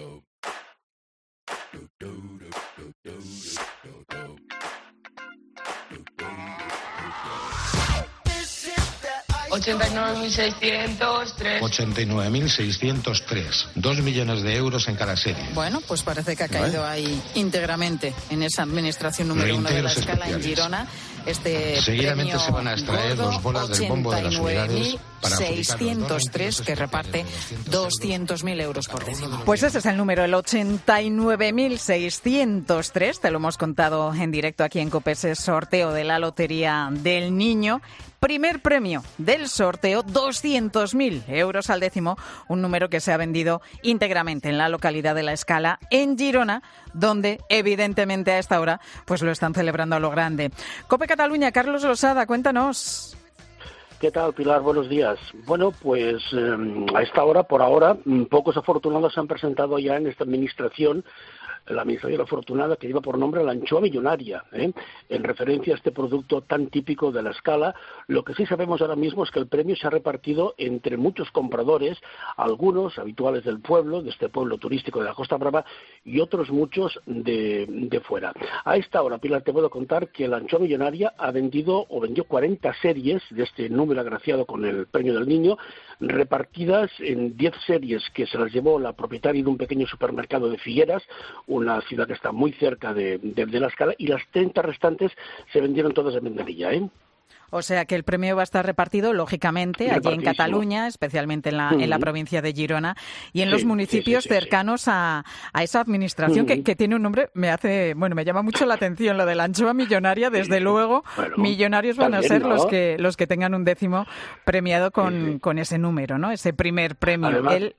$89.603. 89.603. 2 millones de euros en cada serie. Bueno, pues parece que ha caído ahí íntegramente en esa administración número 1 de la Escala en Girona. Seguidamente se van a extraer gordo, 2 bolas del bombo de las unidades para 603 que reparte 200.000 euros por décimo. Pues ese es el número, el 89.603. Te lo hemos contado en directo aquí en COPE, ese sorteo de la Lotería del Niño. Primer premio del sorteo, 200.000 euros al décimo, un número que se ha vendido íntegramente en la localidad de La Escala, en Girona, donde evidentemente a esta hora pues lo están celebrando a lo grande. COPE Cataluña, Carlos Losada, cuéntanos. ¿Qué tal, Pilar? Buenos días. Bueno, pues a esta hora, por ahora, pocos afortunados se han presentado ya en esta administración, la administración afortunada que lleva por nombre la anchoa millonaria, en referencia a este producto tan típico de La Escala. Lo que sí sabemos ahora mismo es que el premio se ha repartido entre muchos compradores, algunos habituales del pueblo, de este pueblo turístico de la Costa Brava, y otros muchos de fuera. A esta hora, Pilar, te puedo contar que la anchoa millonaria vendió 40 series de este número agraciado con el premio del niño, repartidas en 10 series que se las llevó la propietaria de un pequeño supermercado de Figueras, una ciudad que está muy cerca de La Escala, y las 30 restantes se vendieron todas en ventanilla, O sea que el premio va a estar repartido, lógicamente, allí en Cataluña, especialmente en la provincia de Girona, y en los municipios cercanos a esa administración que tiene un nombre, me llama mucho la atención, lo de la anchoa millonaria, desde luego, bueno, millonarios van a ser, ¿no?, los que tengan un décimo premiado con ese número, ¿no? Ese primer premio, además, el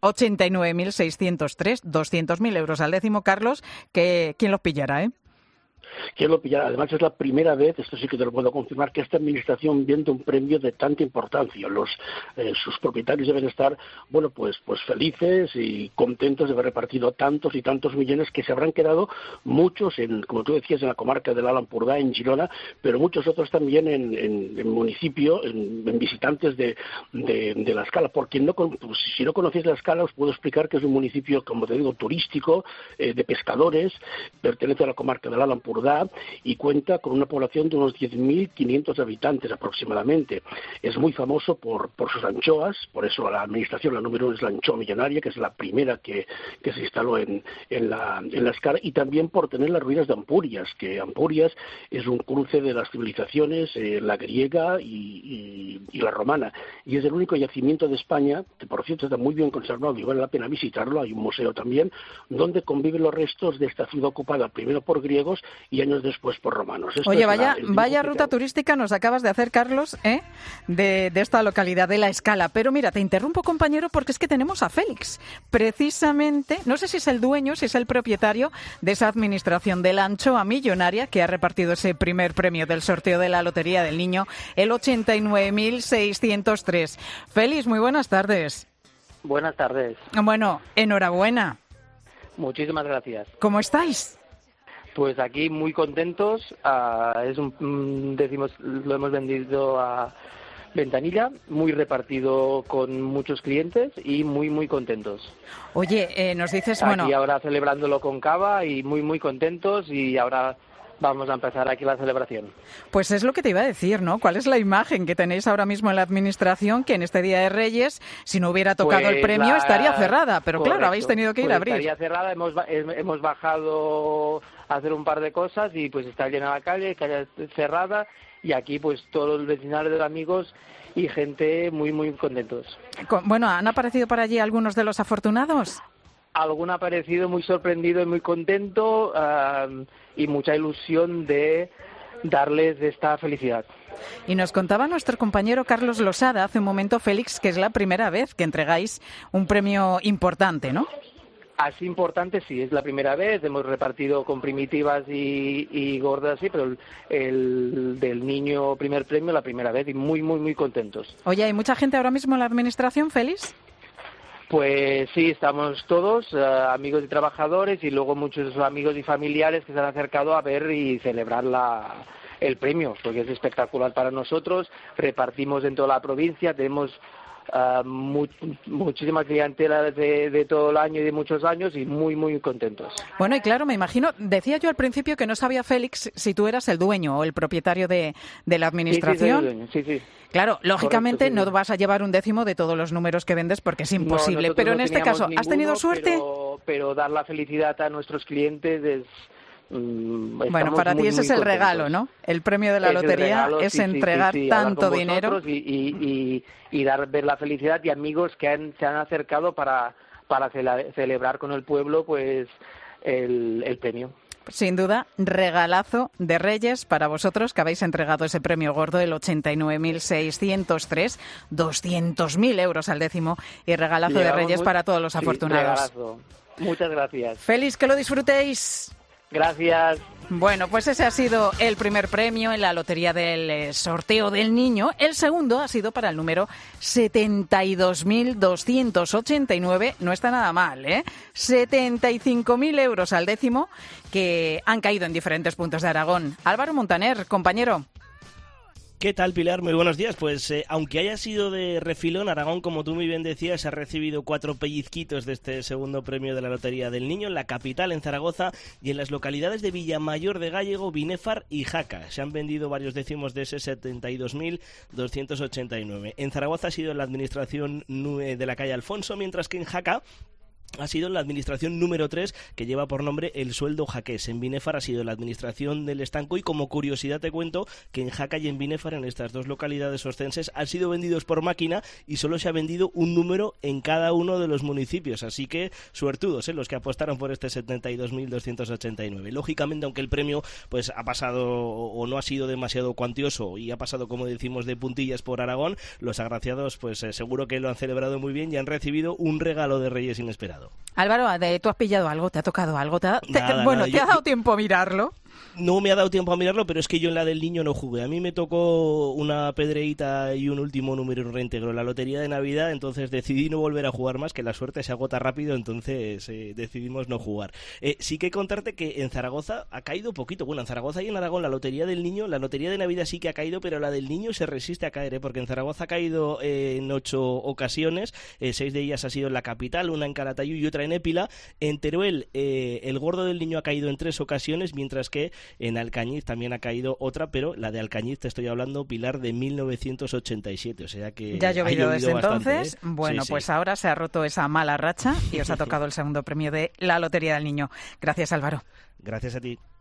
89.603, 200.000 euros al décimo. Carlos, ¿quién los pillará, ¿Quién lo pillará? Además, es la primera vez, esto sí que te lo puedo confirmar, que esta administración vende un premio de tanta importancia. Sus propietarios deben estar, pues felices y contentos de haber repartido tantos y tantos millones, que se habrán quedado muchos, como tú decías, en la comarca del Alt Empordà, en Girona, pero muchos otros también en municipio, en visitantes de La Escala. Porque si no conocéis La Escala, os puedo explicar que es un municipio, como te digo, turístico, de pescadores, pertenece a la comarca del Alt Empordà y cuenta con una población de unos 10.500 habitantes aproximadamente. Es muy famoso por sus anchoas, por eso la administración, la número 1 es la anchoa millonaria, que es la primera que se instaló en La Escala, y también por tener las ruinas de Ampurias, que Ampurias es un cruce de las civilizaciones, la griega y la romana, y es el único yacimiento de España, que por cierto está muy bien conservado y vale la pena visitarlo. Hay un museo también, donde conviven los restos de esta ciudad ocupada primero por griegos y años después por romanos. Oye, vaya ruta turística nos acabas de hacer, Carlos, de esta localidad de La Escala. Pero mira, te interrumpo, compañero, porque es que tenemos a Félix, precisamente, no sé si es el dueño, si es el propietario de esa administración de la anchoa millonaria que ha repartido ese primer premio del sorteo de la Lotería del Niño, el 89.603. Félix, muy buenas tardes. Buenas tardes. Bueno, enhorabuena. Muchísimas gracias. ¿Cómo estáis? Pues aquí muy contentos. Lo hemos vendido a ventanilla, muy repartido con muchos clientes y muy, muy contentos. Oye, nos dices, aquí ahora celebrándolo con cava y muy, muy contentos, y ahora vamos a empezar aquí la celebración. Pues es lo que te iba a decir, ¿no? ¿Cuál es la imagen que tenéis ahora mismo en la administración, que en este Día de Reyes, si no hubiera tocado el premio, estaría cerrada? Pero correcto, claro, habéis tenido que ir a abrir. Estaría cerrada, hemos bajado a hacer un par de cosas y pues está llena la calle cerrada, y aquí pues todos los vecinales de los amigos y gente muy, muy contentos. Bueno, ¿han aparecido por allí algunos de los afortunados? Algún ha aparecido muy sorprendido y muy contento, y mucha ilusión de darles esta felicidad. Y nos contaba nuestro compañero Carlos Losada hace un momento, Félix, que es la primera vez que entregáis un premio importante, ¿no? Así importante, sí, es la primera vez. Hemos repartido con primitivas y gordas, sí, pero el del niño primer premio la primera vez, y muy, muy, muy contentos. Oye, ¿hay mucha gente ahora mismo en la administración, Félix? Pues sí, estamos todos, amigos y trabajadores, y luego muchos amigos y familiares que se han acercado a ver y celebrar el premio, porque es espectacular para nosotros. Repartimos en toda la provincia, tenemos muchísima clientela de todo el año y de muchos años y muy, muy contentos. Bueno, y claro, me imagino, decía yo al principio que no sabía Félix si tú eras el dueño o el propietario de la administración. Sí. Claro, lógicamente correcto, sí. No vas a llevar un décimo de todos los números que vendes porque es imposible, No, pero en este caso, ¿has tenido suerte? Pero dar la felicidad a nuestros clientes es... Bueno, para ti ese es el regalo, ¿no? El premio de la lotería es entregar tanto dinero y ver la felicidad y amigos que se han acercado para celebrar con el pueblo pues el premio. Sin duda, regalazo de Reyes para vosotros que habéis entregado ese premio gordo, el 89.603, 200.000 euros al décimo y regalazo de Reyes para todos los afortunados. Regalazo. Muchas gracias. Feliz, que lo disfrutéis. Gracias. Bueno, pues ese ha sido el primer premio en la lotería del sorteo del niño. El segundo ha sido para el número 72.289. No está nada mal, ¿eh? 75.000 euros al décimo que han caído en diferentes puntos de Aragón. Álvaro Montaner, compañero. ¿Qué tal, Pilar? Muy buenos días. Pues aunque haya sido de refilón, Aragón, como tú muy bien decías, ha recibido 4 pellizquitos de este segundo premio de la Lotería del Niño en la capital, en Zaragoza, y en las localidades de Villamayor de Gállego, Binéfar y Jaca. Se han vendido varios décimos de ese 72.289. En Zaragoza ha sido en la administración de la calle Alfonso, mientras que en Jaca ha sido la administración número 3, que lleva por nombre El Sueldo Jaqués. En Binéfar ha sido la administración del Estanco, y como curiosidad te cuento que en Jaca y en Binéfar, en estas dos localidades oscenses, han sido vendidos por máquina y solo se ha vendido un número en cada uno de los municipios. Así que suertudos, los que apostaron por este 72.289. Lógicamente, aunque el premio pues ha pasado o no ha sido demasiado cuantioso y ha pasado, como decimos, de puntillas por Aragón, los agraciados pues seguro que lo han celebrado muy bien y han recibido un regalo de Reyes inesperado. Álvaro, ¿tú has pillado algo? ¿Te ha tocado algo? ¿Te ha dado tiempo a mirarlo? No me ha dado tiempo a mirarlo, pero es que yo en la del niño no jugué. A mí me tocó una pedreíta y un último número reintegro en la lotería de Navidad, entonces decidí no volver a jugar más, que la suerte se agota rápido, entonces decidimos no jugar. Sí que contarte que en Zaragoza ha caído poquito. Bueno, en Zaragoza y en Aragón la lotería del niño, la lotería de Navidad sí que ha caído, pero la del niño se resiste a caer, porque en Zaragoza ha caído en 8 ocasiones, 6 de ellas ha sido en la capital, una en Calatayud y otra en Épila. En Teruel el gordo del niño ha caído en 3 ocasiones, mientras que en Alcañiz también ha caído otra, pero la de Alcañiz te estoy hablando, Pilar, de 1987, o sea que ya ha llovido desde bastante, entonces. Bueno, sí, pues ahora se ha roto esa mala racha y os ha tocado el segundo premio de la Lotería del Niño. Gracias, Álvaro. Gracias a ti.